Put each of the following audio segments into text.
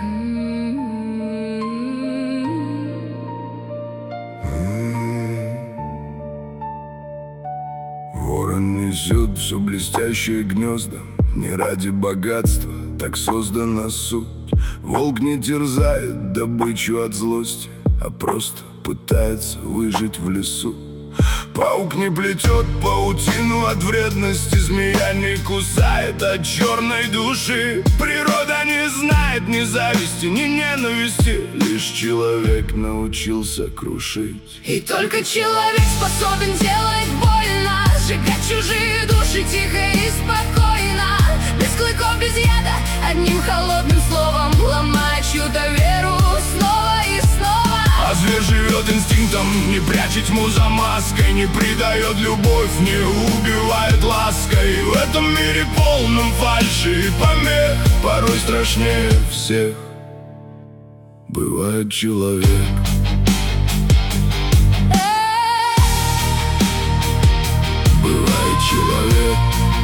Ворон несет все блестящие гнезда, не ради богатства, так создана суть. Волк не терзает добычу от злости, а просто пытается выжить в лесу. Паук не плетет паутину от вредности, змея не кусает от черной души. Природа не знает ни зависти, ни ненависти, лишь человек научился крушить. И только человек способен делать больно, сжигать чужие души тихо и спокойно, без клыков, без яда, одним холодным словом, ломая чью-то веру снова и снова. А зверь живет инстинктом, не прячет тьму за маской, не предает любовь, не убивает лаской. В этом мире полном фальши и помех, порой страшнее всех бывает человек. Бывает человек.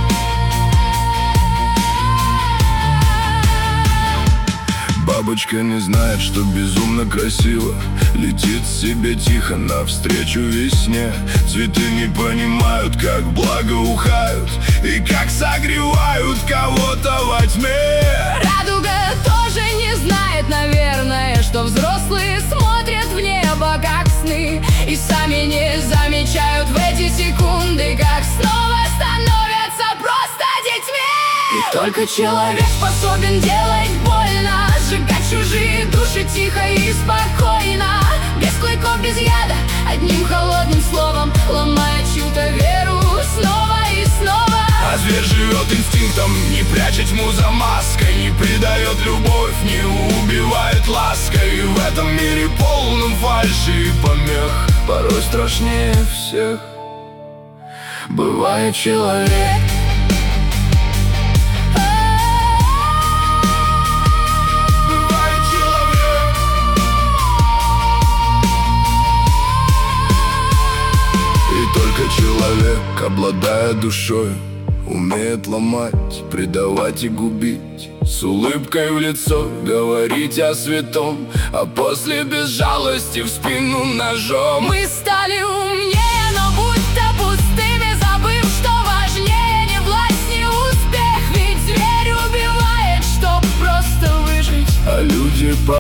Бабочка не знает, что безумно красиво, летит себе тихо навстречу весне. Цветы не понимают, как благоухают и как согревают кого-то во тьме. Радуга тоже не знает, наверное, что взрослые смотрят в небо, как сны, и сами не замечают в эти секунды, как снова становятся просто детьми. И только человек способен делать больно, сжигать чужие души тихо и спокойно, без клыков, без яда, одним холодным словом, ломая чью-то веру снова и снова. А зверь живет инстинктом, не прячет тьму за маской, не предает любовь, не убивает лаской. И в этом мире полном фальши и помех, порой страшнее всех бывает человек. Человек, обладая душой, умеет ломать, предавать и губить, с улыбкой в лицо говорить о святом, а после без жалости в спину ножом. Мы стали умнее, но будто пустыми, забыв, что важнее не власть, не успех. Ведь зверь убивает, чтоб просто выжить, а люди